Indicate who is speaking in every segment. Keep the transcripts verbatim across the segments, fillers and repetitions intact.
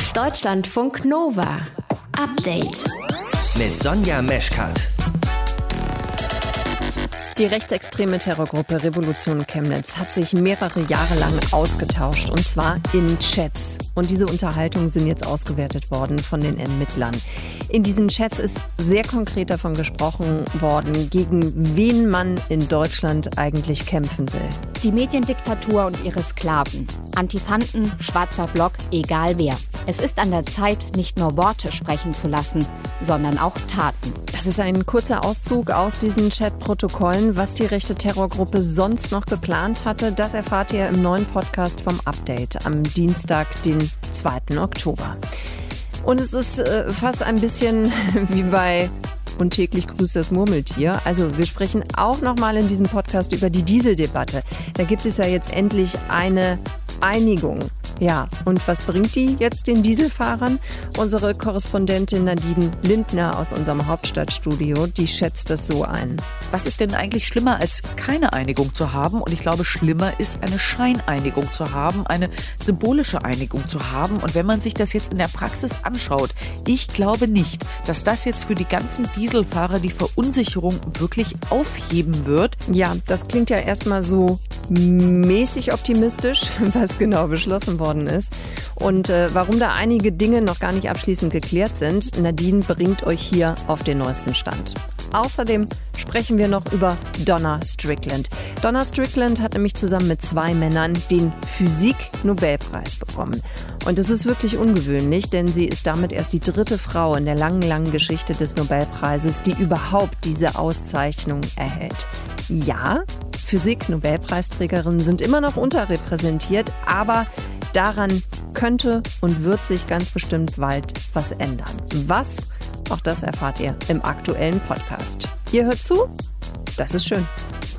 Speaker 1: Deutschlandfunk Nova. Update.
Speaker 2: Mit Sonja Meschkat.
Speaker 3: Die rechtsextreme Terrorgruppe Revolution Chemnitz hat sich mehrere Jahre lang ausgetauscht, und zwar in Chats. Und diese Unterhaltungen sind jetzt ausgewertet worden von den Ermittlern. In diesen Chats ist sehr konkret davon gesprochen worden, gegen wen man in Deutschland eigentlich kämpfen will.
Speaker 4: Die Mediendiktatur und ihre Sklaven. Antifanten, schwarzer Block, egal wer. Es ist an der Zeit, nicht nur Worte sprechen zu lassen, sondern auch Taten.
Speaker 3: Das ist ein kurzer Auszug aus diesen Chatprotokollen. Was die rechte Terrorgruppe sonst noch geplant hatte, das erfahrt ihr im neuen Podcast vom Update am Dienstag, den zweiten Oktober. Und es ist äh, fast ein bisschen wie bei Und täglich grüßt das Murmeltier. Also wir sprechen auch nochmal in diesem Podcast über die Dieseldebatte. Da gibt es ja jetzt endlich eine Einigung. Ja, und was bringt die jetzt den Dieselfahrern? Unsere Korrespondentin Nadine Lindner aus unserem Hauptstadtstudio, die schätzt das so ein.
Speaker 5: Was ist denn eigentlich schlimmer, als keine Einigung zu haben? Und ich glaube, schlimmer ist, eine Scheineinigung zu haben, eine symbolische Einigung zu haben. Und wenn man sich das jetzt in der Praxis anschaut, ich glaube nicht, dass das jetzt für die ganzen Dieselfahrer die Verunsicherung wirklich aufheben wird.
Speaker 3: Ja, das klingt ja erstmal so mäßig optimistisch, was genau beschlossen worden ist. Und äh, warum da einige Dinge noch gar nicht abschließend geklärt sind, Nadine bringt euch hier auf den neuesten Stand. Außerdem sprechen wir noch über Donna Strickland. Donna Strickland hat nämlich zusammen mit zwei Männern den Physik-Nobelpreis bekommen. Und das ist wirklich ungewöhnlich, denn sie ist damit erst die dritte Frau in der langen, langen Geschichte des Nobelpreises, die überhaupt diese Auszeichnung erhält. Ja, Physik-Nobelpreisträgerinnen sind immer noch unterrepräsentiert, aber daran könnte und wird sich ganz bestimmt bald was ändern. Was? Auch das erfahrt ihr im aktuellen Podcast. Ihr hört zu? Das ist schön.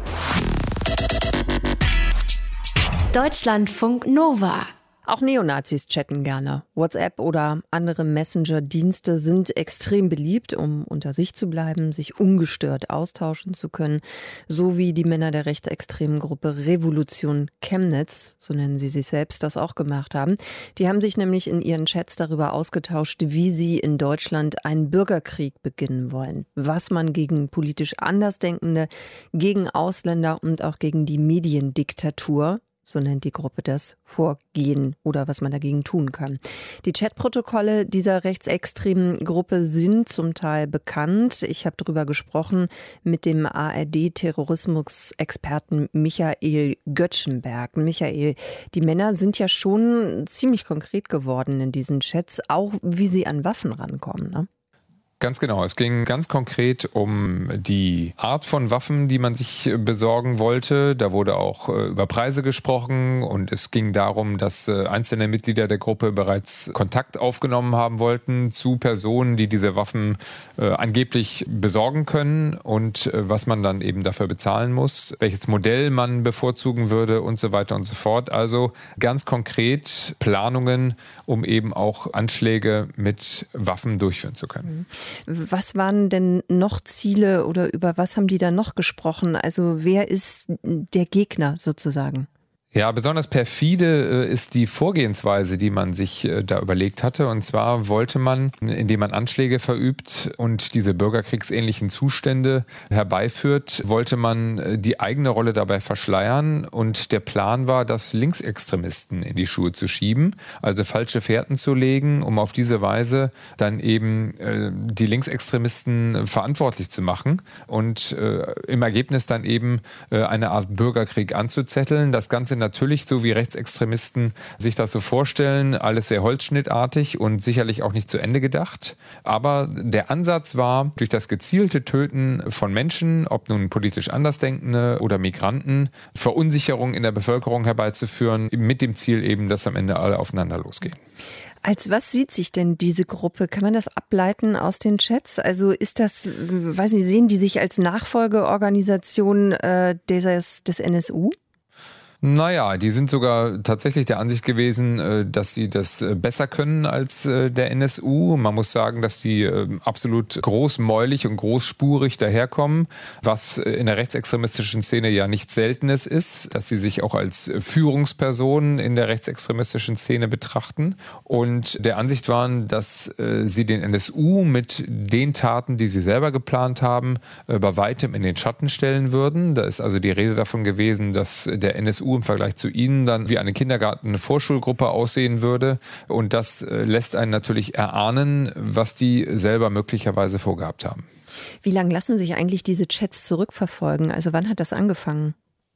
Speaker 1: Deutschlandfunk Nova.
Speaker 3: Auch Neonazis chatten gerne. WhatsApp oder andere Messenger-Dienste sind extrem beliebt, um unter sich zu bleiben, sich ungestört austauschen zu können. So wie die Männer der rechtsextremen Gruppe Revolution Chemnitz, so nennen sie sich selbst, das auch gemacht haben. Die haben sich nämlich in ihren Chats darüber ausgetauscht, wie sie in Deutschland einen Bürgerkrieg beginnen wollen. Was man gegen politisch Andersdenkende, gegen Ausländer und auch gegen die Mediendiktatur, so nennt die Gruppe das, vorgehen oder was man dagegen tun kann. Die Chatprotokolle dieser rechtsextremen Gruppe sind zum Teil bekannt. Ich habe darüber gesprochen mit dem A R D-Terrorismus-Experten Michael Göttschenberg. Michael, die Männer sind ja schon ziemlich konkret geworden in diesen Chats, auch wie sie an Waffen rankommen, ne?
Speaker 6: Ganz genau. Es ging ganz konkret um die Art von Waffen, die man sich besorgen wollte. Da wurde auch über Preise gesprochen und es ging darum, dass einzelne Mitglieder der Gruppe bereits Kontakt aufgenommen haben wollten zu Personen, die diese Waffen äh, angeblich besorgen können und äh, was man dann eben dafür bezahlen muss, welches Modell man bevorzugen würde und so weiter und so fort. Also ganz konkret Planungen, um eben auch Anschläge mit Waffen durchführen zu können.
Speaker 3: Was waren denn noch Ziele oder über was haben die da noch gesprochen? Also wer ist der Gegner sozusagen?
Speaker 6: Ja, besonders perfide äh, ist die Vorgehensweise, die man sich äh, da überlegt hatte. Und zwar wollte man, indem man Anschläge verübt und diese bürgerkriegsähnlichen Zustände herbeiführt, wollte man äh, die eigene Rolle dabei verschleiern. Und der Plan war, das Linksextremisten in die Schuhe zu schieben, also falsche Fährten zu legen, um auf diese Weise dann eben äh, die Linksextremisten verantwortlich zu machen und äh, im Ergebnis dann eben äh, eine Art Bürgerkrieg anzuzetteln. Das Ganze natürlich, so wie Rechtsextremisten sich das so vorstellen, alles sehr holzschnittartig und sicherlich auch nicht zu Ende gedacht. Aber der Ansatz war, durch das gezielte Töten von Menschen, ob nun politisch Andersdenkende oder Migranten, Verunsicherung in der Bevölkerung herbeizuführen, mit dem Ziel eben, dass am Ende alle aufeinander losgehen.
Speaker 3: Als was sieht sich denn diese Gruppe? Kann man das ableiten aus den Chats? Also ist das, weiß nicht, sehen die sich als Nachfolgeorganisation äh, des, des N S U?
Speaker 6: Naja, die sind sogar tatsächlich der Ansicht gewesen, dass sie das besser können als der N S U. Man muss sagen, dass die absolut großmäulig und großspurig daherkommen, was in der rechtsextremistischen Szene ja nichts Seltenes ist, dass sie sich auch als Führungspersonen in der rechtsextremistischen Szene betrachten und der Ansicht waren, dass sie den N S U mit den Taten, die sie selber geplant haben, bei weitem in den Schatten stellen würden. Da ist also die Rede davon gewesen, dass der N S U im Vergleich zu ihnen dann wie eine Kindergarten-, eine Vorschulgruppe aussehen würde. Und das lässt einen natürlich erahnen, was die selber möglicherweise vorgehabt haben.
Speaker 3: Wie lange lassen sich eigentlich diese Chats zurückverfolgen? Also wann hat das angefangen?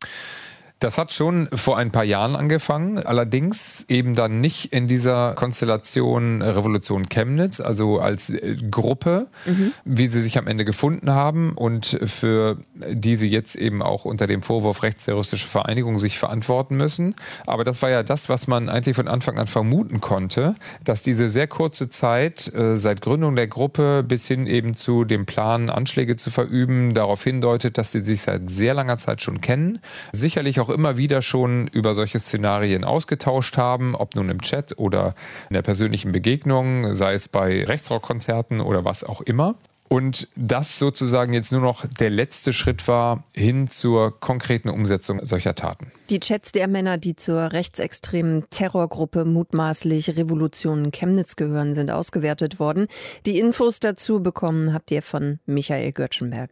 Speaker 6: Das hat schon vor ein paar Jahren angefangen, allerdings eben dann nicht in dieser Konstellation Revolution Chemnitz, also als Gruppe, mhm. wie sie sich am Ende gefunden haben und für die sie jetzt eben auch unter dem Vorwurf rechtsterroristische Vereinigung sich verantworten müssen. Aber das war ja das, was man eigentlich von Anfang an vermuten konnte, dass diese sehr kurze Zeit äh, seit Gründung der Gruppe bis hin eben zu dem Plan, Anschläge zu verüben, darauf hindeutet, dass sie sich seit sehr langer Zeit schon kennen, sicherlich auch immer wieder schon über solche Szenarien ausgetauscht haben, ob nun im Chat oder in der persönlichen Begegnung, sei es bei Rechtsrockkonzerten oder was auch immer. Und das sozusagen jetzt nur noch der letzte Schritt war hin zur konkreten Umsetzung solcher Taten.
Speaker 3: Die Chats der Männer, die zur rechtsextremen Terrorgruppe mutmaßlich Revolution Chemnitz gehören, sind ausgewertet worden. Die Infos dazu bekommen habt ihr von Michael Göttschenberg.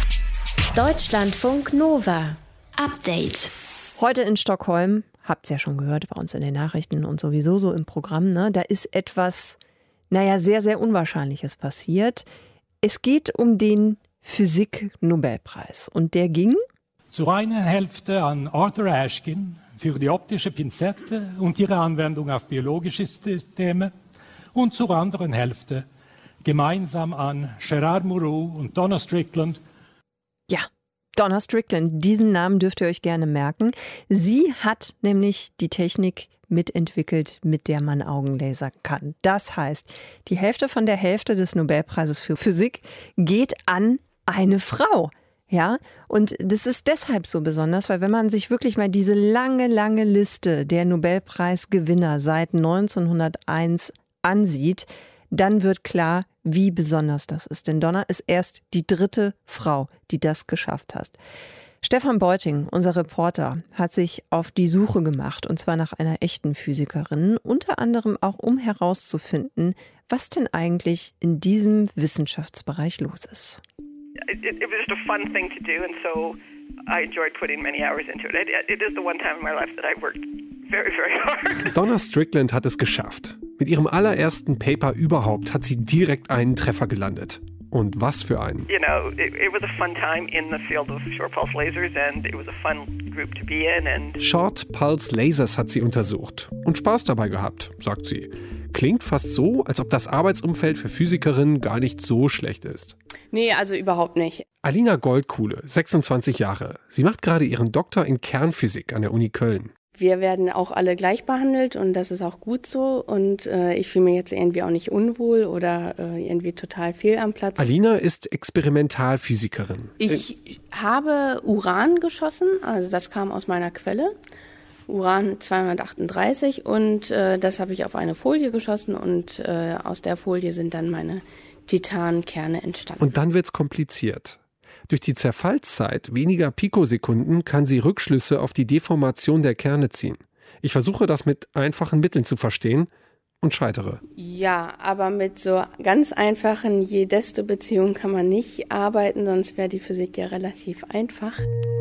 Speaker 1: Deutschlandfunk Nova. Update.
Speaker 3: Heute in Stockholm, habt ihr ja schon gehört, bei uns in den Nachrichten und sowieso so im Programm, ne, da ist etwas, naja, sehr, sehr Unwahrscheinliches passiert. Es geht um den Physik-Nobelpreis und der ging
Speaker 7: zur einen Hälfte an Arthur Ashkin für die optische Pinzette und ihre Anwendung auf biologische Systeme und zur anderen Hälfte gemeinsam an Gerard Mourou und Donna Strickland.
Speaker 3: Ja. Donna Strickland, diesen Namen dürft ihr euch gerne merken. Sie hat nämlich die Technik mitentwickelt, mit der man Augen lasern kann. Das heißt, die Hälfte von der Hälfte des Nobelpreises für Physik geht an eine Frau. Ja, und das ist deshalb so besonders, weil wenn man sich wirklich mal diese lange, lange Liste der Nobelpreisgewinner seit neunzehnhunderteins ansieht, dann wird klar, wie besonders das ist. Denn Donna ist erst die dritte Frau, die das geschafft hat. Stefan Beuting, unser Reporter, hat sich auf die Suche gemacht, und zwar nach einer echten Physikerin, unter anderem auch um herauszufinden, was denn eigentlich in diesem Wissenschaftsbereich los ist.
Speaker 8: It, it was just a fun thing to do, and so I enjoyed putting many hours into it. It, it is the one time in my life that I worked very, very hard.
Speaker 9: Donna Strickland hat es geschafft. Mit ihrem allerersten Paper überhaupt hat sie direkt einen Treffer gelandet. Und was für einen.
Speaker 8: You know, it, it was a fun time in the field of short pulse lasers and it was a fun group to be in. And
Speaker 9: Short Pulse Lasers hat sie untersucht und Spaß dabei gehabt, sagt sie. Klingt fast so, als ob das Arbeitsumfeld für Physikerinnen gar nicht so schlecht ist.
Speaker 10: Nee, also überhaupt nicht.
Speaker 9: Alina Goldkuhle, sechsundzwanzig Jahre. Sie macht gerade ihren Doktor in Kernphysik an der Uni Köln.
Speaker 10: Wir werden auch alle gleich behandelt und das ist auch gut so. Und äh, ich fühle mich jetzt irgendwie auch nicht unwohl oder äh, irgendwie total fehl am Platz.
Speaker 9: Alina ist Experimentalphysikerin.
Speaker 10: Ich habe Uran geschossen, also das kam aus meiner Quelle. Uran zweihundertachtunddreißig und äh, das habe ich auf eine Folie geschossen und äh, aus der Folie sind dann meine Titankerne entstanden.
Speaker 9: Und dann wird's kompliziert. Durch die Zerfallszeit weniger Pikosekunden kann sie Rückschlüsse auf die Deformation der Kerne ziehen. Ich versuche das mit einfachen Mitteln zu verstehen und scheitere.
Speaker 10: Ja, aber mit so ganz einfachen Je-Desto-Beziehungen kann man nicht arbeiten, sonst wäre die Physik ja relativ einfach.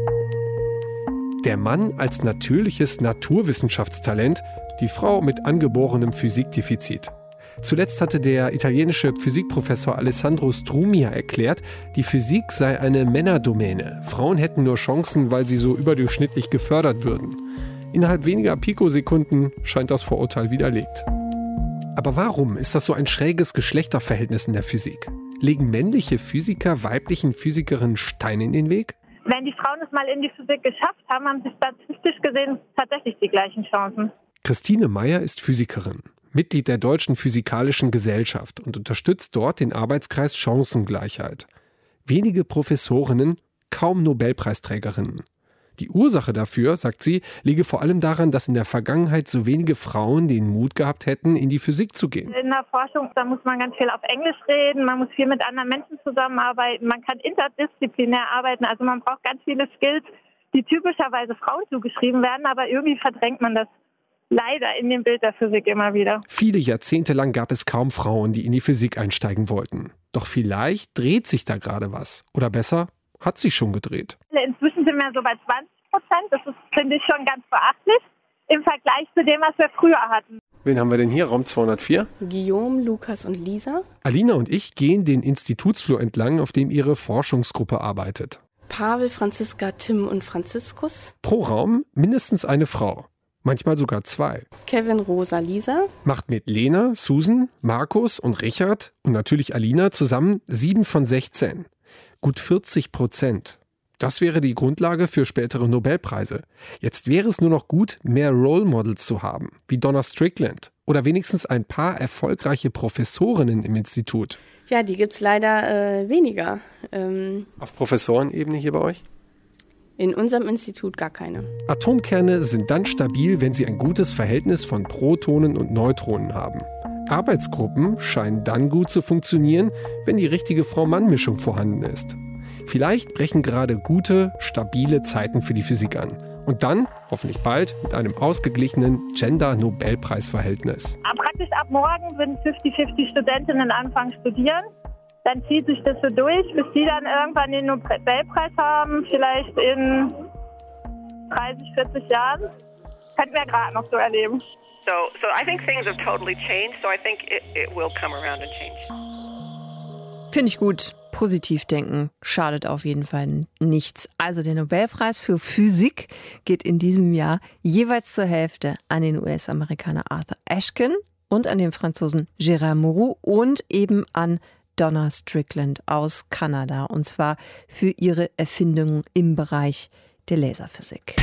Speaker 9: Der Mann als natürliches Naturwissenschaftstalent, die Frau mit angeborenem Physikdefizit. Zuletzt hatte der italienische Physikprofessor Alessandro Strumia erklärt, die Physik sei eine Männerdomäne. Frauen hätten nur Chancen, weil sie so überdurchschnittlich gefördert würden. Innerhalb weniger Pikosekunden scheint das Vorurteil widerlegt. Aber warum ist das so ein schräges Geschlechterverhältnis in der Physik? Legen männliche Physiker weiblichen Physikerinnen Steine in den Weg?
Speaker 11: Wenn die Frauen es mal in die Physik geschafft haben, haben sie statistisch gesehen tatsächlich die gleichen Chancen.
Speaker 9: Christine Meyer ist Physikerin, Mitglied der Deutschen Physikalischen Gesellschaft und unterstützt dort den Arbeitskreis Chancengleichheit. Wenige Professorinnen, kaum Nobelpreisträgerinnen. Die Ursache dafür, sagt sie, liege vor allem daran, dass in der Vergangenheit so wenige Frauen den Mut gehabt hätten, in die Physik zu gehen.
Speaker 11: In der Forschung, da muss man ganz viel auf Englisch reden, man muss viel mit anderen Menschen zusammenarbeiten, man kann interdisziplinär arbeiten, also man braucht ganz viele Skills, die typischerweise Frauen zugeschrieben werden, aber irgendwie verdrängt man das leider in dem Bild der Physik immer wieder.
Speaker 9: Viele Jahrzehnte lang gab es kaum Frauen, die in die Physik einsteigen wollten. Doch vielleicht dreht sich da gerade was. Oder besser, hat sich schon gedreht.
Speaker 11: Inzwischen sind wir so bei zwanzig Prozent. Das ist, finde ich, schon ganz beachtlich im Vergleich zu dem, was wir früher hatten.
Speaker 9: Wen haben wir denn hier? Raum zweihundertvier?
Speaker 10: Guillaume, Lukas und Lisa.
Speaker 9: Alina und ich gehen den Institutsflur entlang, auf dem ihre Forschungsgruppe arbeitet.
Speaker 10: Pavel, Franziska, Tim und Franziskus.
Speaker 9: Pro Raum mindestens eine Frau. Manchmal sogar zwei.
Speaker 10: Kevin, Rosa, Lisa.
Speaker 9: Macht mit Lena, Susan, Markus und Richard und natürlich Alina zusammen sieben von sechzehn. Gut vierzig Prozent. Das wäre die Grundlage für spätere Nobelpreise. Jetzt wäre es nur noch gut, mehr Role Models zu haben, wie Donna Strickland. Oder wenigstens ein paar erfolgreiche Professorinnen im Institut.
Speaker 10: Ja, die gibt's leider äh, weniger. Ähm
Speaker 9: Auf Professorenebene hier bei euch?
Speaker 10: In unserem Institut gar keine.
Speaker 9: Atomkerne sind dann stabil, wenn sie ein gutes Verhältnis von Protonen und Neutronen haben. Arbeitsgruppen scheinen dann gut zu funktionieren, wenn die richtige Frau-Mann-Mischung vorhanden ist. Vielleicht brechen gerade gute, stabile Zeiten für die Physik an. Und dann, hoffentlich bald, mit einem ausgeglichenen Gender-Nobelpreis-Verhältnis.
Speaker 11: Praktisch ab morgen würden fünfzig fünfzig Studentinnen anfangen studieren. Dann zieht sich das so durch, bis die dann irgendwann den Nobelpreis haben, vielleicht in dreißig, vierzig Jahren. Könnten wir gerade noch so erleben.
Speaker 8: So, so I think things have totally changed, so I think it, it will come around and change.
Speaker 3: Finde ich gut. Positiv denken schadet auf jeden Fall nichts. Also der Nobelpreis für Physik geht in diesem Jahr jeweils zur Hälfte an den U S-Amerikaner Arthur Ashkin und an den Franzosen Gérard Mourou und eben an Donna Strickland aus Kanada, und zwar für ihre Erfindungen im Bereich der Laserphysik.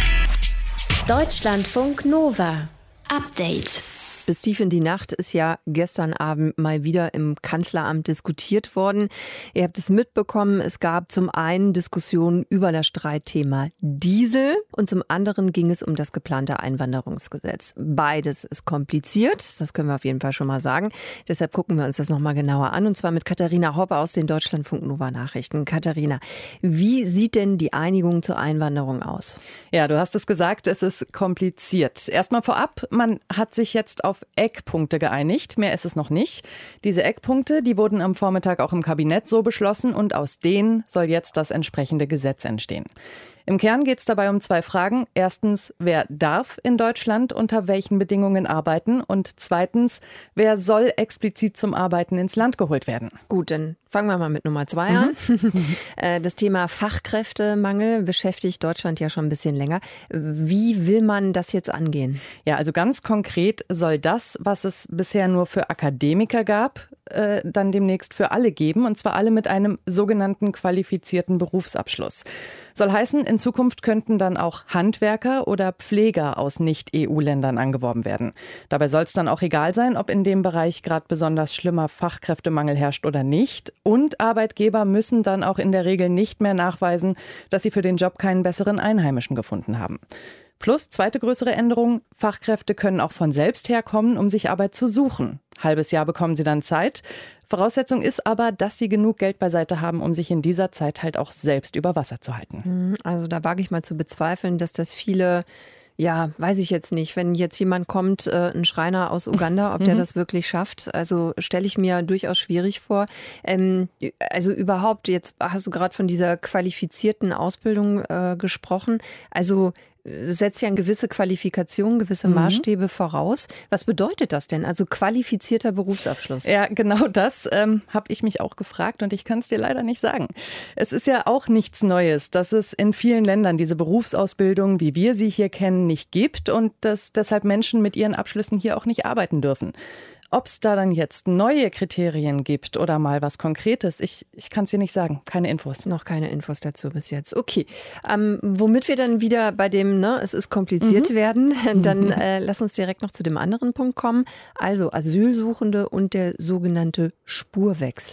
Speaker 1: Deutschlandfunk Nova. Update.
Speaker 3: Bis tief in die Nacht ist ja gestern Abend mal wieder im Kanzleramt diskutiert worden. Ihr habt es mitbekommen, es gab zum einen Diskussionen über das Streitthema Diesel und zum anderen ging es um das geplante Einwanderungsgesetz. Beides ist kompliziert, das können wir auf jeden Fall schon mal sagen. Deshalb gucken wir uns das nochmal genauer an, und zwar mit Katharina Hoppe aus den Deutschlandfunk Nova Nachrichten. Katharina, wie sieht denn die Einigung zur Einwanderung aus?
Speaker 12: Ja, du hast es gesagt, es ist kompliziert. Erstmal vorab, man hat sich jetzt auf Eckpunkte geeinigt. Mehr ist es noch nicht. Diese Eckpunkte, die wurden am Vormittag auch im Kabinett so beschlossen und aus denen soll jetzt das entsprechende Gesetz entstehen. Im Kern geht es dabei um zwei Fragen. Erstens, wer darf in Deutschland unter welchen Bedingungen arbeiten? Und zweitens, wer soll explizit zum Arbeiten ins Land geholt werden?
Speaker 3: Gut, dann fangen wir mal mit Nummer zwei an. Mhm. Das Thema Fachkräftemangel beschäftigt Deutschland ja schon ein bisschen länger. Wie will man das jetzt angehen?
Speaker 12: Ja, also ganz konkret soll das, was es bisher nur für Akademiker gab, äh, dann demnächst für alle geben. Und zwar alle mit einem sogenannten qualifizierten Berufsabschluss. Soll heißen, in Zukunft könnten dann auch Handwerker oder Pfleger aus Nicht-E U-Ländern angeworben werden. Dabei soll es dann auch egal sein, ob in dem Bereich gerade besonders schlimmer Fachkräftemangel herrscht oder nicht. Und Arbeitgeber müssen dann auch in der Regel nicht mehr nachweisen, dass sie für den Job keinen besseren Einheimischen gefunden haben. Plus, zweite größere Änderung, Fachkräfte können auch von selbst herkommen, um sich Arbeit zu suchen. Halbes Jahr bekommen sie dann Zeit. Voraussetzung ist aber, dass sie genug Geld beiseite haben, um sich in dieser Zeit halt auch selbst über Wasser zu halten.
Speaker 3: Also da wage ich mal zu bezweifeln, dass das viele... Ja, weiß ich jetzt nicht. Wenn jetzt jemand kommt, äh, ein Schreiner aus Uganda, ob der das wirklich schafft, also stelle ich mir durchaus schwierig vor. Ähm, also überhaupt, jetzt hast du gerade von dieser qualifizierten Ausbildung äh, gesprochen. Also setzt ja eine gewisse Qualifikation, gewisse Maßstäbe mhm. voraus. Was bedeutet das denn? Also qualifizierter Berufsabschluss?
Speaker 12: Ja, genau das ähm, habe ich mich auch gefragt und ich kann es dir leider nicht sagen. Es ist ja auch nichts Neues, dass es in vielen Ländern diese Berufsausbildung, wie wir sie hier kennen, nicht gibt und dass deshalb Menschen mit ihren Abschlüssen hier auch nicht arbeiten dürfen. Ob es da dann jetzt neue Kriterien gibt oder mal was Konkretes, ich, ich kann es dir nicht sagen. Keine Infos.
Speaker 3: Noch keine Infos dazu bis jetzt. Okay, ähm, womit wir dann wieder bei dem, ne, es ist kompliziert mhm. werden, dann äh, lass uns direkt noch zu dem anderen Punkt kommen. Also Asylsuchende und der sogenannte Spurwechsel.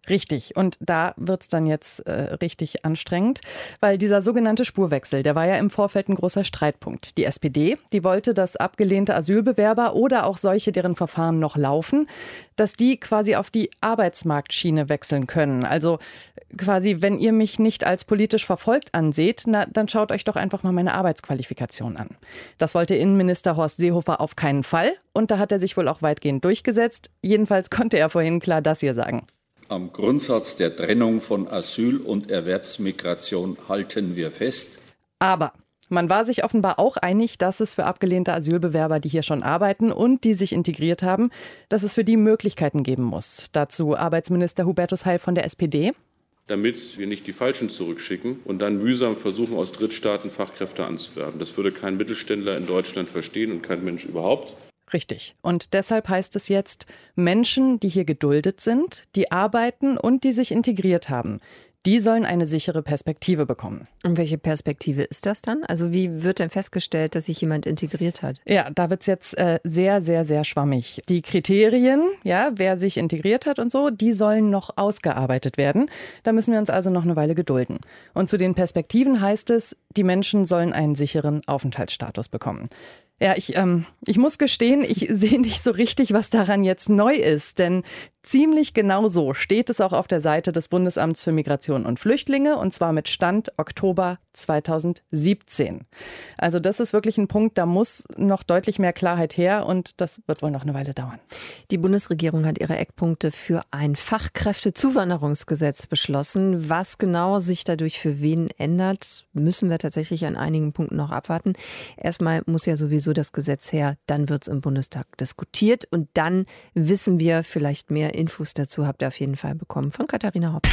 Speaker 12: Richtig. Und da wird es dann jetzt äh, richtig anstrengend, weil dieser sogenannte Spurwechsel, der war ja im Vorfeld ein großer Streitpunkt. Die S P D, die wollte, dass abgelehnte Asylbewerber oder auch solche, deren Verfahren noch laufen, dass die quasi auf die Arbeitsmarktschiene wechseln können. Also quasi, wenn ihr mich nicht als politisch verfolgt anseht, na, dann schaut euch doch einfach mal meine Arbeitsqualifikation an. Das wollte Innenminister Horst Seehofer auf keinen Fall. Und da hat er sich wohl auch weitgehend durchgesetzt. Jedenfalls konnte er vorhin klar das hier sagen.
Speaker 13: Am Grundsatz der Trennung von Asyl und Erwerbsmigration halten wir fest.
Speaker 12: Aber man war sich offenbar auch einig, dass es für abgelehnte Asylbewerber, die hier schon arbeiten und die sich integriert haben, dass es für die Möglichkeiten geben muss. Dazu Arbeitsminister Hubertus Heil von der S P D.
Speaker 14: Damit wir nicht die Falschen zurückschicken und dann mühsam versuchen, aus Drittstaaten Fachkräfte anzuwerben. Das würde kein Mittelständler in Deutschland verstehen und kein Mensch überhaupt.
Speaker 12: Richtig. Und deshalb heißt es jetzt, Menschen, die hier geduldet sind, die arbeiten und die sich integriert haben, die sollen eine sichere Perspektive bekommen.
Speaker 3: Und welche Perspektive ist das dann? Also wie wird denn festgestellt, dass sich jemand integriert hat?
Speaker 12: Ja, da wird es jetzt äh, sehr, sehr, sehr schwammig. Die Kriterien, ja, wer sich integriert hat und so, die sollen noch ausgearbeitet werden. Da müssen wir uns also noch eine Weile gedulden. Und zu den Perspektiven heißt es, die Menschen sollen einen sicheren Aufenthaltsstatus bekommen. Ja, ich, ähm, ich muss gestehen, ich sehe nicht so richtig, was daran jetzt neu ist. Denn ziemlich genau so steht es auch auf der Seite des Bundesamts für Migration und Flüchtlinge. Und zwar mit Stand Oktober zweitausendsiebzehn. Also das ist wirklich ein Punkt, da muss noch deutlich mehr Klarheit her. Und das wird wohl noch eine Weile dauern.
Speaker 3: Die Bundesregierung hat ihre Eckpunkte für ein Fachkräftezuwanderungsgesetz beschlossen. Was genau sich dadurch für wen ändert, müssen wir tatsächlich an einigen Punkten noch abwarten. Erstmal muss ja sowieso das Gesetz her, dann wird es im Bundestag diskutiert und dann wissen wir vielleicht mehr. Infos dazu habt ihr auf jeden Fall bekommen von Katharina Hopp.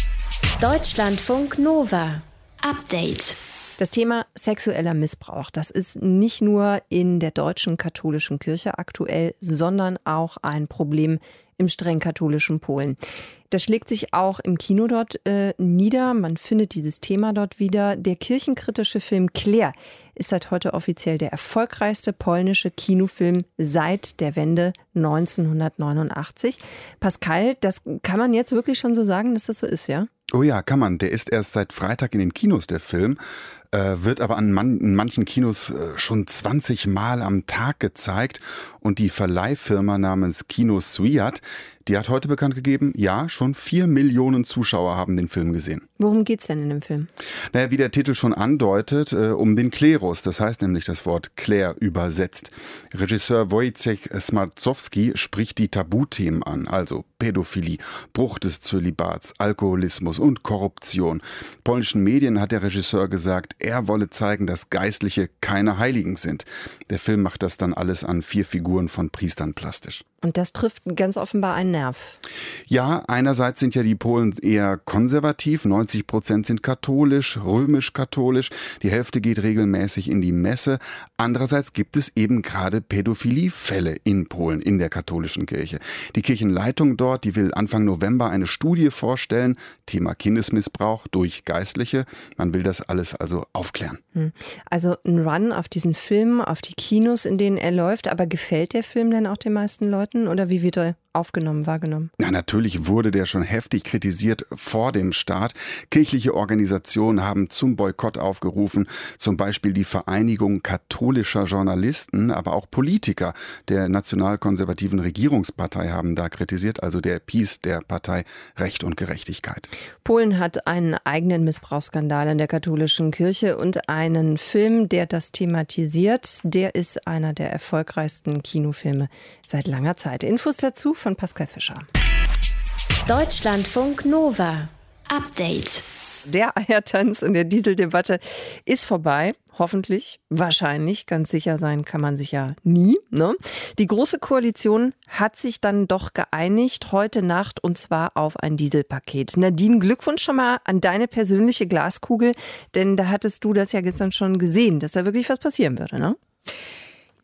Speaker 1: Deutschlandfunk Nova. Update.
Speaker 3: Das Thema sexueller Missbrauch, das ist nicht nur in der deutschen katholischen Kirche aktuell, sondern auch ein Problem im streng katholischen Polen. Das schlägt sich auch im Kino dort äh, nieder. Man findet dieses Thema dort wieder. Der kirchenkritische Film Claire ist seit heute offiziell der erfolgreichste polnische Kinofilm seit der Wende neunzehnhundertneunundachtzig. Pascal, das kann man jetzt wirklich schon so sagen, dass das so ist, ja?
Speaker 15: Oh ja, kann man. Der ist erst seit Freitag in den Kinos, der Film. Äh, wird aber an man, in manchen Kinos äh, schon zwanzig Mal am Tag gezeigt. Und die Verleihfirma namens Kino Swiat, die hat heute bekannt gegeben, ja, schon vier Millionen Zuschauer haben den Film gesehen.
Speaker 3: Worum geht's denn in dem Film?
Speaker 15: Naja, wie der Titel schon andeutet, äh, um den Klerus. Das heißt nämlich das Wort Claire übersetzt. Regisseur Wojciech Smarzowski spricht die Tabuthemen an, also Pädophilie, Bruch des Zölibats, Alkoholismus und Korruption. Polnischen Medien hat der Regisseur gesagt, er wolle zeigen, dass Geistliche keine Heiligen sind. Der Film macht das dann alles an vier Figuren von Priestern plastisch.
Speaker 3: Und das trifft ganz offenbar einen Nerv.
Speaker 15: Ja, einerseits sind ja die Polen eher konservativ, neunzig Prozent sind katholisch, römisch-katholisch, die Hälfte geht regelmäßig in die Messe. Andererseits gibt es eben gerade Pädophiliefälle in Polen, in der katholischen Kirche. Die Kirchenleitung dort, die will Anfang November eine Studie vorstellen, Thema Kindesmissbrauch durch Geistliche. Man will das alles also aufklären.
Speaker 3: Also ein Run auf diesen Film, auf die Kinos, in denen er läuft, aber gefällt der Film denn auch den meisten Leuten? Oder wie wird er aufgenommen, wahrgenommen?
Speaker 15: Na, natürlich wurde der schon heftig kritisiert vor dem Start. Kirchliche Organisationen haben zum Boykott aufgerufen, zum Beispiel die Vereinigung katholischer Journalisten, aber auch Politiker der nationalkonservativen Regierungspartei haben da kritisiert, also der PiS, der Partei Recht und Gerechtigkeit.
Speaker 3: Polen hat einen eigenen Missbrauchsskandal in der katholischen Kirche und einen Film, der das thematisiert. Der ist einer der erfolgreichsten Kinofilme seit langer Zeit. Infos dazu von Pascal Fischer.
Speaker 1: Deutschlandfunk Nova. Update.
Speaker 3: Der Eiertanz in der Dieseldebatte ist vorbei. Hoffentlich, wahrscheinlich, ganz sicher sein kann man sich ja nie, ne? Die Große Koalition hat sich dann doch geeinigt heute Nacht und zwar auf ein Dieselpaket. Nadine, Glückwunsch schon mal an deine persönliche Glaskugel, denn da hattest du das ja gestern schon gesehen, dass da wirklich was passieren würde, ne?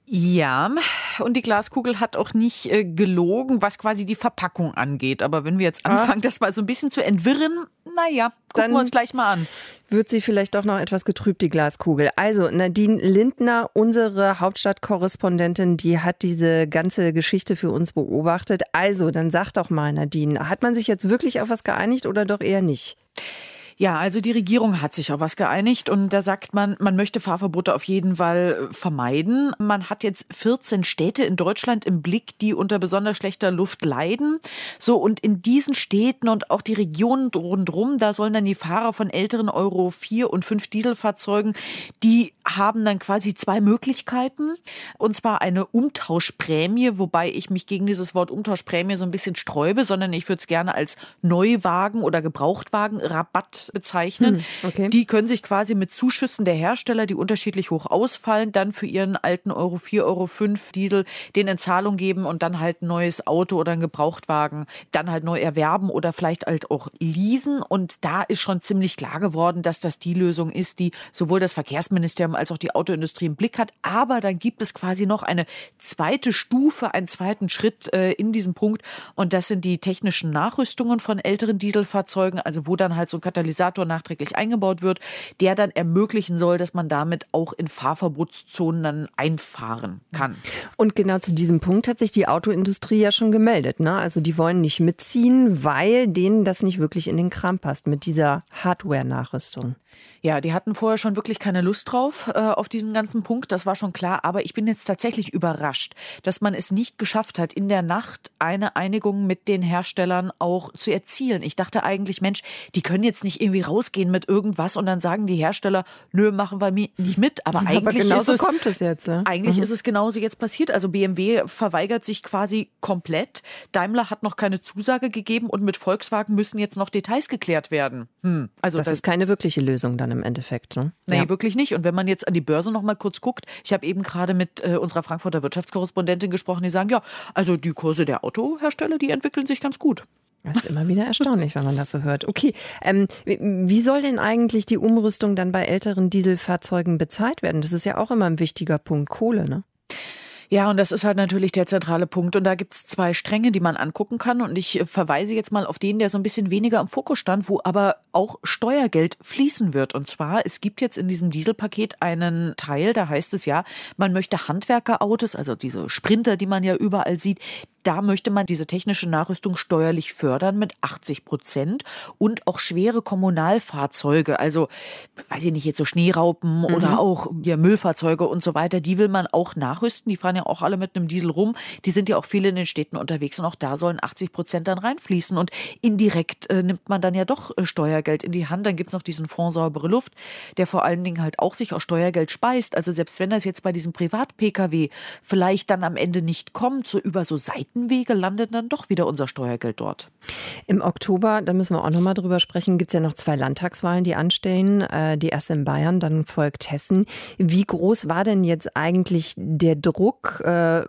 Speaker 5: Ja, und die Glaskugel hat auch nicht äh, gelogen, was quasi die Verpackung angeht. Aber wenn wir jetzt anfangen, ah. das mal so ein bisschen zu entwirren, naja, gucken
Speaker 3: Dann
Speaker 5: wir uns gleich mal an.
Speaker 3: Wird sie vielleicht doch noch etwas getrübt, die Glaskugel. Also Nadine Lindner, unsere Hauptstadtkorrespondentin, die hat diese ganze Geschichte für uns beobachtet. Also, dann sag doch mal, Nadine, hat man sich jetzt wirklich auf was geeinigt oder doch eher nicht?
Speaker 5: Ja, also die Regierung hat sich auf was geeinigt und da sagt man, man möchte Fahrverbote auf jeden Fall vermeiden. Man hat jetzt vierzehn Städte in Deutschland im Blick, die unter besonders schlechter Luft leiden. So, und in diesen Städten und auch die Regionen rundherum, da sollen dann die Fahrer von älteren Euro vier und fünf Dieselfahrzeugen, die haben dann quasi zwei Möglichkeiten. Und zwar eine Umtauschprämie, wobei ich mich gegen dieses Wort Umtauschprämie so ein bisschen sträube, sondern ich würde es gerne als Neuwagen oder Gebrauchtwagenrabatt bezeichnen.
Speaker 3: Hm, okay.
Speaker 5: Die können sich quasi mit Zuschüssen der Hersteller, die unterschiedlich hoch ausfallen, dann für ihren alten Euro vier, Euro fünf Diesel den in Zahlung geben und dann halt ein neues Auto oder einen Gebrauchtwagen dann halt neu erwerben oder vielleicht halt auch leasen. Und da ist schon ziemlich klar geworden, dass das die Lösung ist, die sowohl das Verkehrsministerium als auch die Autoindustrie im Blick hat. Aber dann gibt es quasi noch eine zweite Stufe, einen zweiten Schritt äh, in diesem Punkt. Und das sind die technischen Nachrüstungen von älteren Dieselfahrzeugen, also wo dann halt so ein Katalysator nachträglich eingebaut wird, der dann ermöglichen soll, dass man damit auch in Fahrverbotszonen dann einfahren kann.
Speaker 3: Und genau zu diesem Punkt hat sich die Autoindustrie ja schon gemeldet, ne? Also die wollen nicht mitziehen, weil denen das nicht wirklich in den Kram passt mit dieser Hardware-Nachrüstung.
Speaker 5: Ja, die hatten vorher schon wirklich keine Lust drauf, äh, auf diesen ganzen Punkt, das war schon klar. Aber ich bin jetzt tatsächlich überrascht, dass man es nicht geschafft hat, in der Nacht eine Einigung mit den Herstellern auch zu erzielen. Ich dachte eigentlich, Mensch, die können jetzt nicht irgendwie rausgehen mit irgendwas und dann sagen die Hersteller, nö, machen wir nicht mit. Aber eigentlich
Speaker 3: Aber genauso
Speaker 5: ist es,
Speaker 3: kommt es jetzt. Ne?
Speaker 5: Eigentlich
Speaker 3: mhm.
Speaker 5: ist es genauso jetzt passiert. Also B M W verweigert sich quasi komplett. Daimler hat noch keine Zusage gegeben und mit Volkswagen müssen jetzt noch Details geklärt werden. Hm. Also
Speaker 3: das, das ist keine wirkliche Lösung dann im Endeffekt. Ne?
Speaker 5: Nee,
Speaker 3: ja.
Speaker 5: wirklich nicht. Und wenn man jetzt an die Börse noch mal kurz guckt, ich habe eben gerade mit äh, unserer Frankfurter Wirtschaftskorrespondentin gesprochen, die sagen, ja, also die Kurse der Autohersteller, die entwickeln sich ganz gut.
Speaker 3: Das ist immer wieder erstaunlich, wenn man das so hört. Okay, ähm, wie soll denn eigentlich die Umrüstung dann bei älteren Dieselfahrzeugen bezahlt werden? Das ist ja auch immer ein wichtiger Punkt, Kohle, ne?
Speaker 5: Ja, und das ist halt natürlich der zentrale Punkt. Und da gibt es zwei Stränge, die man angucken kann. Und ich verweise jetzt mal auf den, der so ein bisschen weniger im Fokus stand, wo aber auch Steuergeld fließen wird. Und zwar, es gibt jetzt in diesem Dieselpaket einen Teil, da heißt es ja, man möchte Handwerkerautos, also diese Sprinter, die man ja überall sieht, da möchte man diese technische Nachrüstung steuerlich fördern mit achtzig Prozent und auch schwere Kommunalfahrzeuge, also weiß ich nicht, jetzt so Schneeraupen mhm. oder auch ja, Müllfahrzeuge und so weiter, die will man auch nachrüsten. Die fahren ja auch alle mit einem Diesel rum. Die sind ja auch viele in den Städten unterwegs und auch da sollen achtzig Prozent dann reinfließen. Und indirekt äh, nimmt man dann ja doch äh, Steuergeld in die Hand. Dann gibt es noch diesen Fonds saubere Luft, der vor allen Dingen halt auch sich aus Steuergeld speist. Also selbst wenn das jetzt bei diesem Privat-P K W vielleicht dann am Ende nicht kommt, so über so Seiten Wege landet dann doch wieder unser Steuergeld dort.
Speaker 3: Im Oktober, da müssen wir auch nochmal drüber sprechen, gibt es ja noch zwei Landtagswahlen, die anstehen. Die erste in Bayern, dann folgt Hessen. Wie groß war denn jetzt eigentlich der Druck,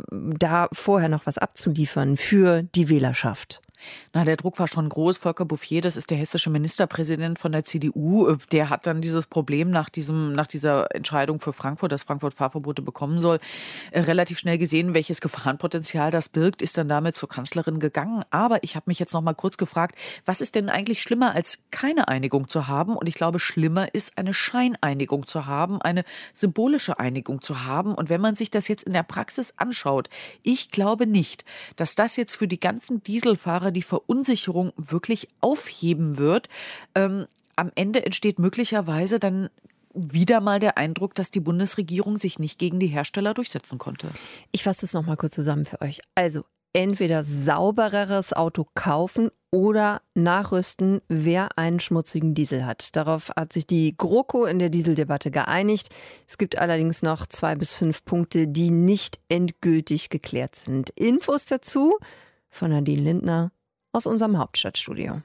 Speaker 3: da vorher noch was abzuliefern für die Wählerschaft?
Speaker 5: Na, der Druck war schon groß. Volker Bouffier, das ist der hessische Ministerpräsident von der C D U, der hat dann dieses Problem nach diesem, nach dieser Entscheidung für Frankfurt, dass Frankfurt Fahrverbote bekommen soll, äh, relativ schnell gesehen, welches Gefahrenpotenzial das birgt, ist dann damit zur Kanzlerin gegangen. Aber ich habe mich jetzt noch mal kurz gefragt, was ist denn eigentlich schlimmer, als keine Einigung zu haben? Und ich glaube, schlimmer ist, eine Scheineinigung zu haben, eine symbolische Einigung zu haben. Und wenn man sich das jetzt in der Praxis anschaut, ich glaube nicht, dass das jetzt für die ganzen Dieselfahrer die Verunsicherung wirklich aufheben wird. Ähm, am Ende entsteht möglicherweise dann wieder mal der Eindruck, dass die Bundesregierung sich nicht gegen die Hersteller durchsetzen konnte.
Speaker 3: Ich fasse das noch mal kurz zusammen für euch. Also entweder saubereres Auto kaufen oder nachrüsten, wer einen schmutzigen Diesel hat. Darauf hat sich die GroKo in der Dieseldebatte geeinigt. Es gibt allerdings noch zwei bis fünf Punkte, die nicht endgültig geklärt sind. Infos dazu von Nadine Lindner aus unserem Hauptstadtstudio.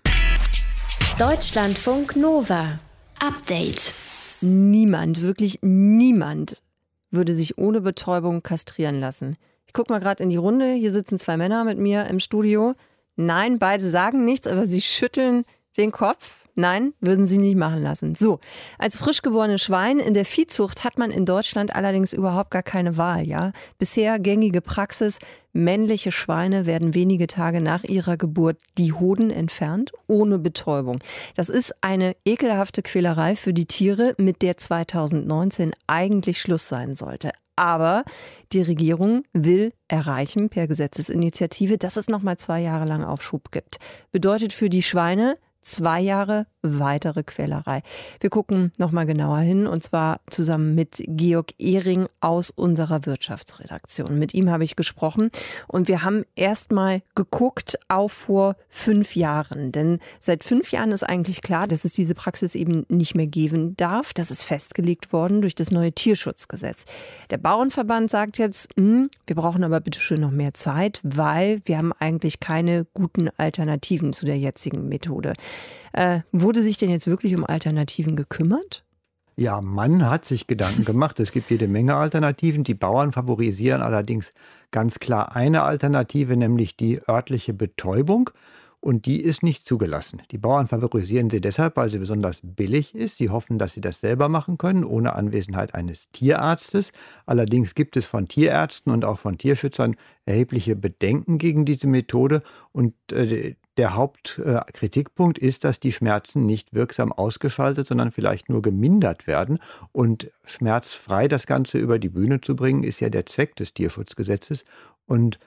Speaker 1: Deutschlandfunk Nova. Update.
Speaker 3: Niemand, wirklich niemand würde sich ohne Betäubung kastrieren lassen. Ich gucke mal gerade in die Runde. Hier sitzen zwei Männer mit mir im Studio. Nein, beide sagen nichts, aber sie schütteln den Kopf. Nein, würden sie nicht machen lassen. So, als frisch geborenes Schwein in der Viehzucht hat man in Deutschland allerdings überhaupt gar keine Wahl, ja. Bisher gängige Praxis, männliche Schweine werden wenige Tage nach ihrer Geburt die Hoden entfernt, ohne Betäubung. Das ist eine ekelhafte Quälerei für die Tiere, mit der zweitausendneunzehn eigentlich Schluss sein sollte. Aber die Regierung will erreichen per Gesetzesinitiative, dass es nochmal zwei Jahre lang Aufschub gibt. Bedeutet für die Schweine zwei Jahre weitere Quälerei. Wir gucken nochmal genauer hin und zwar zusammen mit Georg Ehring aus unserer Wirtschaftsredaktion. Mit ihm habe ich gesprochen und wir haben erstmal geguckt auf vor fünf Jahren. Denn seit fünf Jahren ist eigentlich klar, dass es diese Praxis eben nicht mehr geben darf. Das ist festgelegt worden durch das neue Tierschutzgesetz. Der Bauernverband sagt jetzt, mh, wir brauchen aber bitte schön noch mehr Zeit, weil wir haben eigentlich keine guten Alternativen zu der jetzigen Methode. Äh, wurde sich denn jetzt wirklich um Alternativen gekümmert?
Speaker 16: Ja, man hat sich Gedanken gemacht. Es gibt jede Menge Alternativen. Die Bauern favorisieren allerdings ganz klar eine Alternative, nämlich die örtliche Betäubung. Und die ist nicht zugelassen. Die Bauern favorisieren sie deshalb, weil sie besonders billig ist. Sie hoffen, dass sie das selber machen können, ohne Anwesenheit eines Tierarztes. Allerdings gibt es von Tierärzten und auch von Tierschützern erhebliche Bedenken gegen diese Methode. Und äh, der Hauptkritikpunkt äh, ist, dass die Schmerzen nicht wirksam ausgeschaltet, sondern vielleicht nur gemindert werden. Und schmerzfrei das Ganze über die Bühne zu bringen, ist ja der Zweck des Tierschutzgesetzes. Und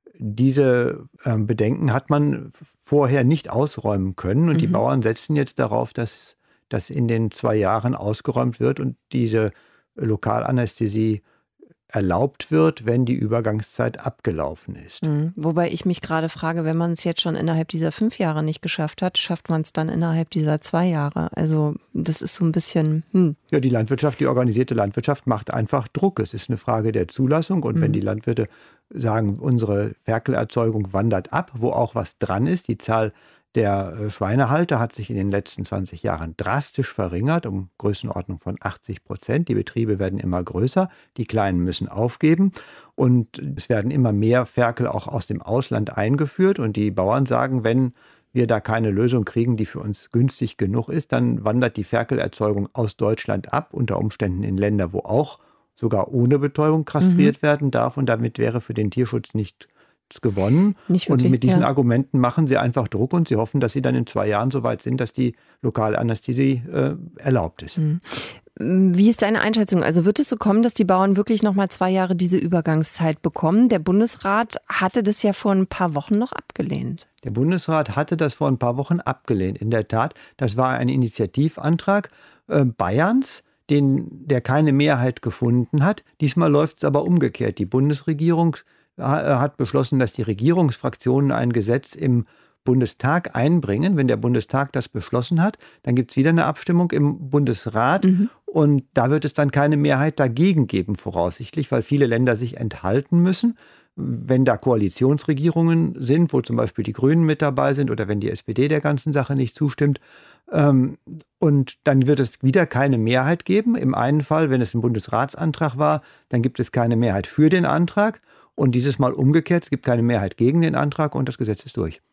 Speaker 16: diese äh, Bedenken hat man vorher nicht ausräumen können. Und mhm. die Bauern setzen jetzt darauf, dass das in den zwei Jahren ausgeräumt wird und diese Lokalanästhesie erlaubt wird, wenn die Übergangszeit abgelaufen ist.
Speaker 3: Mhm. Wobei ich mich gerade frage, wenn man es jetzt schon innerhalb dieser fünf Jahre nicht geschafft hat, schafft man es dann innerhalb dieser zwei Jahre? Also das ist so ein bisschen... Hm.
Speaker 16: Ja, die Landwirtschaft, die organisierte Landwirtschaft macht einfach Druck. Es ist eine Frage der Zulassung und mhm. wenn die Landwirte sagen, unsere Ferkelerzeugung wandert ab, wo auch was dran ist, die Zahl der Schweinehalter hat sich in den letzten zwanzig Jahren drastisch verringert, um Größenordnung von achtzig Prozent. Die Betriebe werden immer größer, die Kleinen müssen aufgeben und es werden immer mehr Ferkel auch aus dem Ausland eingeführt. Und die Bauern sagen, wenn wir da keine Lösung kriegen, die für uns günstig genug ist, dann wandert die Ferkelerzeugung aus Deutschland ab, unter Umständen in Länder, wo auch sogar ohne Betäubung kastriert mhm. werden darf. Und damit wäre für den Tierschutz nicht gewonnen.
Speaker 3: Nicht wirklich,
Speaker 16: und mit diesen
Speaker 3: ja.
Speaker 16: Argumenten machen sie einfach Druck und sie hoffen, dass sie dann in zwei Jahren so weit sind, dass die Lokalanästhesie äh, erlaubt ist.
Speaker 3: Mhm. Wie ist deine Einschätzung? Also wird es so kommen, dass die Bauern wirklich noch mal zwei Jahre diese Übergangszeit bekommen? Der Bundesrat hatte das ja vor ein paar Wochen noch abgelehnt.
Speaker 16: Der Bundesrat hatte das vor ein paar Wochen abgelehnt. In der Tat, das war ein Initiativantrag äh, Bayerns, den, der keine Mehrheit gefunden hat. Diesmal läuft es aber umgekehrt. Die Bundesregierung hat beschlossen, dass die Regierungsfraktionen ein Gesetz im Bundestag einbringen. Wenn der Bundestag das beschlossen hat, dann gibt es wieder eine Abstimmung im Bundesrat mhm. und da wird es dann keine Mehrheit dagegen geben, voraussichtlich, weil viele Länder sich enthalten müssen. Wenn da Koalitionsregierungen sind, wo zum Beispiel die Grünen mit dabei sind oder wenn die S P D der ganzen Sache nicht zustimmt, ähm, und dann wird es wieder keine Mehrheit geben. Im einen Fall, wenn es ein Bundesratsantrag war, dann gibt es keine Mehrheit für den Antrag. Und dieses Mal umgekehrt, es gibt keine Mehrheit gegen den Antrag und das Gesetz ist durch.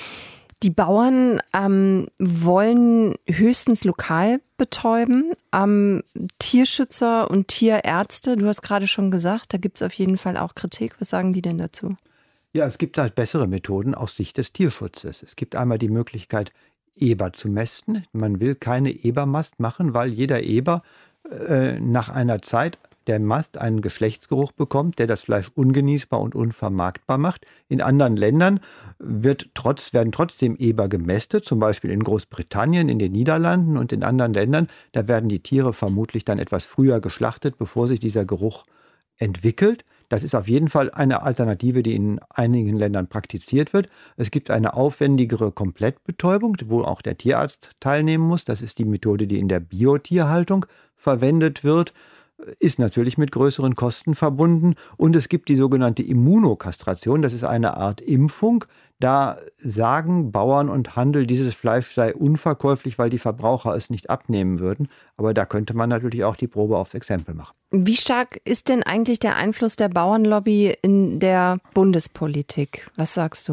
Speaker 3: Die Bauern ähm, wollen höchstens lokal betäuben. Ähm, Tierschützer und Tierärzte, du hast gerade schon gesagt, da gibt es auf jeden Fall auch Kritik. Was sagen die denn dazu?
Speaker 16: Ja, es gibt halt bessere Methoden aus Sicht des Tierschutzes. Es gibt einmal die Möglichkeit, Eber zu mästen. Man will keine Ebermast machen, weil jeder Eber äh, nach einer Zeit der Mast einen Geschlechtsgeruch bekommt, der das Fleisch ungenießbar und unvermarktbar macht. In anderen Ländern wird trotz, werden trotzdem Eber gemästet, zum Beispiel in Großbritannien, in den Niederlanden und in anderen Ländern. Da werden die Tiere vermutlich dann etwas früher geschlachtet, bevor sich dieser Geruch entwickelt. Das ist auf jeden Fall eine Alternative, die in einigen Ländern praktiziert wird. Es gibt eine aufwendigere Komplettbetäubung, wo auch der Tierarzt teilnehmen muss. Das ist die Methode, die in der Biotierhaltung verwendet wird. Ist natürlich mit größeren Kosten verbunden. Und es gibt die sogenannte Immunokastration. Das ist eine Art Impfung. Da sagen Bauern und Handel, dieses Fleisch sei unverkäuflich, weil die Verbraucher es nicht abnehmen würden. Aber da könnte man natürlich auch die Probe aufs Exempel machen.
Speaker 3: Wie stark ist denn eigentlich der Einfluss der Bauernlobby in der Bundespolitik? Was sagst du?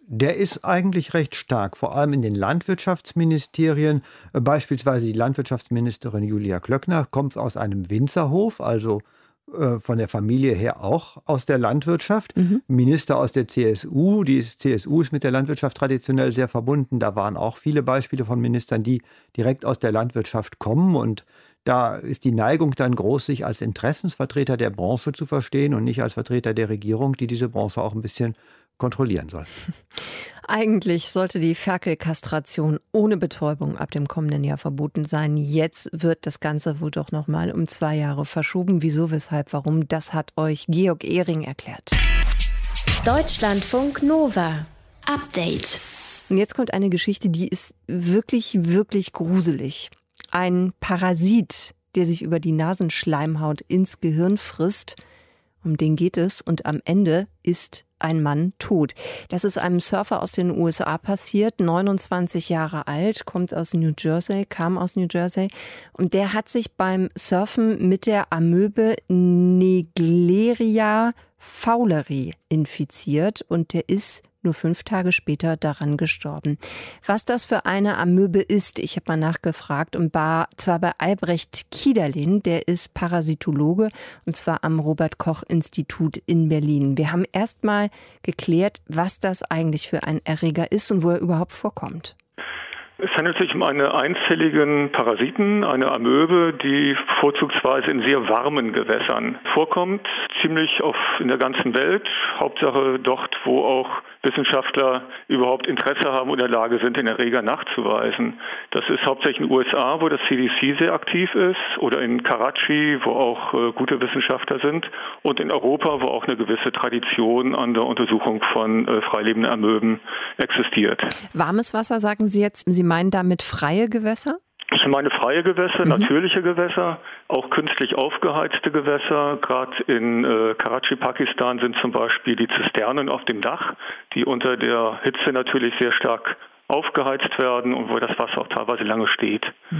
Speaker 16: der ist eigentlich recht stark, vor allem in den Landwirtschaftsministerien. Beispielsweise die Landwirtschaftsministerin Julia Klöckner kommt aus einem Winzerhof, also äh, von der Familie her auch aus der Landwirtschaft. Mhm. Minister aus der C S U, die C S U ist mit der Landwirtschaft traditionell sehr verbunden. Da waren auch viele Beispiele von Ministern, die direkt aus der Landwirtschaft kommen, und da ist die Neigung dann groß, sich als Interessensvertreter der Branche zu verstehen und nicht als Vertreter der Regierung, die diese Branche auch ein bisschen kontrollieren soll.
Speaker 3: Eigentlich sollte die Ferkelkastration ohne Betäubung ab dem kommenden Jahr verboten sein. Jetzt wird das Ganze wohl doch noch mal um zwei Jahre verschoben. Wieso, weshalb, warum? Das hat euch Georg Ehring erklärt.
Speaker 1: Deutschlandfunk Nova. Update.
Speaker 3: Und jetzt kommt eine Geschichte, die ist wirklich, wirklich gruselig. Ein Parasit, der sich über die Nasenschleimhaut ins Gehirn frisst. Um den geht es, und am Ende ist ein Mann tot. Das ist einem Surfer aus den U S A passiert, neunundzwanzig Jahre alt, kommt aus New Jersey, kam aus New Jersey, und der hat sich beim Surfen mit der Amöbe Naegleria fowleri infiziert, und der ist nur fünf Tage später daran gestorben. Was das für eine Amöbe ist, ich habe mal nachgefragt, und war zwar bei Albrecht Kiederlin, der ist Parasitologe, und zwar am Robert-Koch-Institut in Berlin. Wir haben erst mal geklärt, was das eigentlich für ein Erreger ist und wo er überhaupt vorkommt.
Speaker 17: Es handelt sich um einen einzelligen Parasiten, eine Amöbe, die vorzugsweise in sehr warmen Gewässern vorkommt, ziemlich auf in der ganzen Welt, Hauptsache dort, wo auch Wissenschaftler überhaupt Interesse haben und in der Lage sind, den Erreger nachzuweisen. Das ist hauptsächlich in den U S A, wo das C D C sehr aktiv ist, oder in Karachi, wo auch äh, gute Wissenschaftler sind, und in Europa, wo auch eine gewisse Tradition an der Untersuchung von äh, freilebenden Amöben existiert.
Speaker 3: Warmes Wasser, sagen Sie jetzt, Sie meinen damit freie Gewässer?
Speaker 17: Ich meine freie Gewässer,
Speaker 3: Mhm.
Speaker 17: natürliche Gewässer, auch künstlich aufgeheizte Gewässer. Gerade in äh, Karachi, Pakistan, sind zum Beispiel die Zisternen auf dem Dach, die unter der Hitze natürlich sehr stark aufgeheizt werden und wo das Wasser auch teilweise lange steht.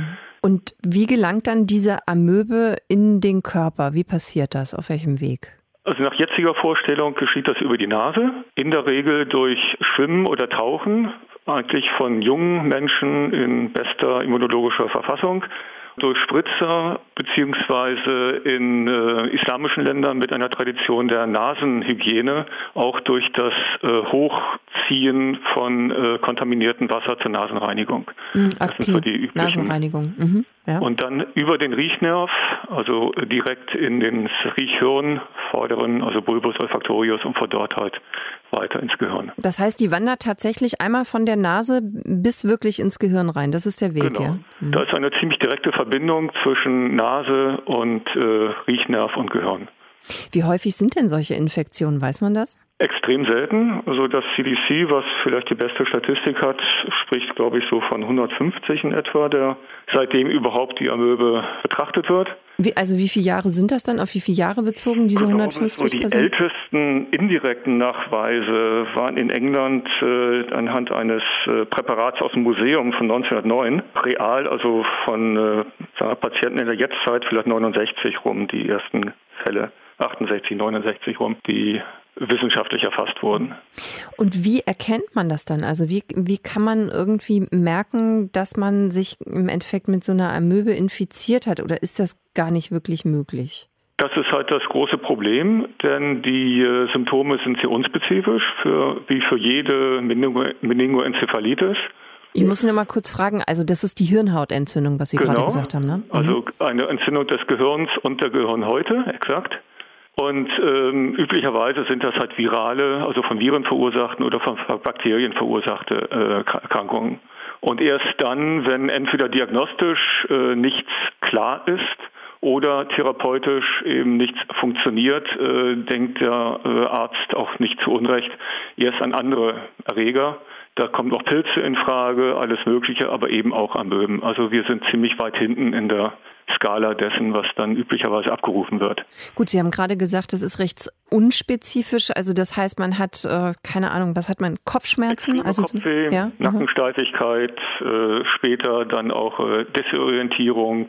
Speaker 3: Und wie gelangt dann diese Amöbe in den Körper? Wie passiert das? Auf welchem Weg?
Speaker 17: Also nach jetziger Vorstellung geschieht das über die Nase, in der Regel durch Schwimmen oder Tauchen, eigentlich von jungen Menschen in bester immunologischer Verfassung, durch Spritzer beziehungsweise in äh, islamischen Ländern mit einer Tradition der Nasenhygiene, auch durch das äh, Hochziehen von äh, kontaminiertem Wasser zur Nasenreinigung.
Speaker 3: Mhm,
Speaker 17: das
Speaker 3: okay.
Speaker 17: sind so die üblichen.
Speaker 3: Nasenreinigung. Mhm, ja.
Speaker 17: Und dann über den Riechnerv, also direkt in den Riechhirn, vorderen, also Bulbus olfactorius, und von dort halt weiter ins Gehirn.
Speaker 3: Das heißt, die wandert tatsächlich einmal von der Nase bis wirklich ins Gehirn rein. Das ist der Weg,
Speaker 17: Genau.
Speaker 3: ja? Mhm.
Speaker 17: Da ist eine ziemlich direkte Verbindung zwischen Nase und äh, Riechnerv und Gehirn.
Speaker 3: Wie häufig sind denn solche Infektionen? Weiß man das?
Speaker 17: Extrem selten. Also das C D C, was vielleicht die beste Statistik hat, spricht, glaube ich, so von hundertfünfzig in etwa, der seitdem überhaupt die Amöbe betrachtet wird.
Speaker 3: Wie, also wie viele Jahre sind das dann? Auf wie viele Jahre bezogen, diese hundertfünfzig
Speaker 17: So die
Speaker 3: Personen?
Speaker 17: ältesten indirekten Nachweise waren in England äh, anhand eines äh, Präparats aus dem Museum von neunzehnhundertneun. Real, also von äh, sagen wir, Patienten in der Jetztzeit, vielleicht neunundsechzig rum, die ersten Fälle, achtundsechzig, neunundsechzig rum, die wissenschaftlich erfasst wurden.
Speaker 3: Und wie erkennt man das dann? Also wie, wie kann man irgendwie merken, dass man sich im Endeffekt mit so einer Amöbe infiziert hat? Oder ist das gar nicht wirklich möglich?
Speaker 17: Das ist halt das große Problem, denn die äh, Symptome sind sehr unspezifisch, für, wie für jede Meningo- Meningoenzephalitis.
Speaker 3: Ich muss nur mal kurz fragen, also das ist die Hirnhautentzündung, was Sie
Speaker 17: Genau.
Speaker 3: gerade gesagt haben, ne? Mhm.
Speaker 17: Also eine Entzündung des Gehirns und der Gehirnhäute, exakt. Und ähm, üblicherweise sind das halt virale, also von Viren verursachten oder von Bakterien verursachte äh, Erkrankungen. Und erst dann, wenn entweder diagnostisch äh, nichts klar ist oder therapeutisch eben nichts funktioniert, äh, denkt der äh, Arzt auch nicht zu Unrecht erst an andere Erreger. Da kommen auch Pilze in Frage, alles Mögliche, aber eben auch Amöben. Also wir sind ziemlich weit hinten in der Skala dessen, was dann üblicherweise abgerufen wird.
Speaker 3: Gut, Sie haben gerade gesagt, das ist recht unspezifisch. Also das heißt, man hat, äh, keine Ahnung, was hat man, Kopfschmerzen? Also
Speaker 17: Kopfweh,
Speaker 3: ja?
Speaker 17: Nackensteifigkeit, äh, später dann auch äh, Desorientierung,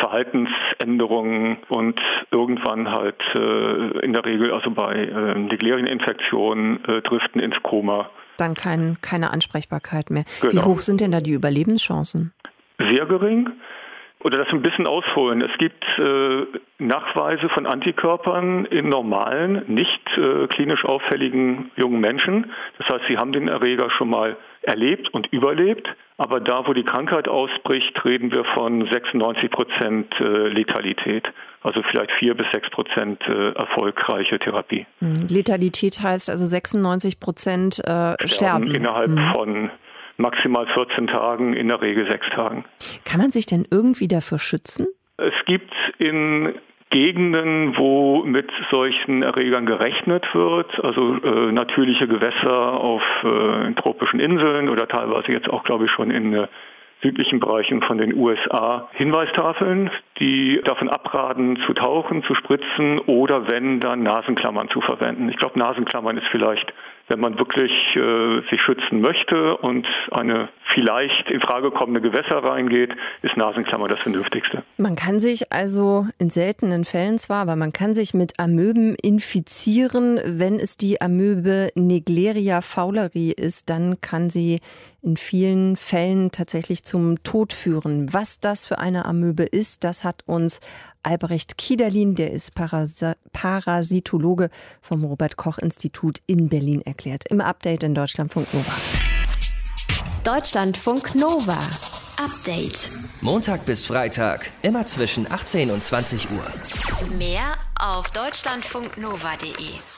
Speaker 17: Verhaltensänderungen und irgendwann halt äh, in der Regel, also bei äh, Naeglerieninfektionen, äh, driften ins Koma.
Speaker 3: dann kein, keine Ansprechbarkeit mehr.
Speaker 17: Genau.
Speaker 3: Wie hoch sind denn da die Überlebenschancen?
Speaker 17: Sehr gering. Oder das ein bisschen ausholen. Es gibt äh, Nachweise von Antikörpern in normalen, nicht äh, klinisch auffälligen jungen Menschen. Das heißt, sie haben den Erreger schon mal erlebt und überlebt. Aber da, wo die Krankheit ausbricht, reden wir von sechsundneunzig Prozent äh, Letalität. Also vielleicht vier bis sechs Prozent äh, erfolgreiche Therapie.
Speaker 3: Letalität heißt also sechsundneunzig Prozent äh, sterben. sterben.
Speaker 17: Innerhalb
Speaker 3: hm.
Speaker 17: von maximal vierzehn Tagen, in der Regel sechs Tagen.
Speaker 3: Kann man sich denn irgendwie dafür schützen?
Speaker 17: Es gibt in Gegenden, wo mit solchen Erregern gerechnet wird, also äh, natürliche Gewässer auf äh, tropischen Inseln oder teilweise jetzt auch, glaube ich, schon in äh, südlichen Bereichen von den U S A, Hinweistafeln, die davon abraten, zu tauchen, zu spritzen oder wenn, dann Nasenklammern zu verwenden. Ich glaube, Nasenklammern ist vielleicht, wenn man wirklich äh, sich schützen möchte und eine vielleicht in Frage kommende Gewässer reingeht, ist Nasenklammern das Vernünftigste.
Speaker 3: Man kann sich also in seltenen Fällen zwar, aber man kann sich mit Amöben infizieren. Wenn es die Amöbe Naegleria fowleri ist, dann kann sie in vielen Fällen tatsächlich zum Tod führen. Was das für eine Amöbe ist, das hat uns Albrecht Kiederlin, der ist Paras- Parasitologe vom Robert-Koch-Institut in Berlin, erklärt. Im Update in Deutschlandfunk Nova.
Speaker 1: Deutschlandfunk Nova. Update.
Speaker 2: Montag bis Freitag, immer zwischen achtzehn und zwanzig Uhr.
Speaker 1: Mehr auf deutschlandfunknova punkt de.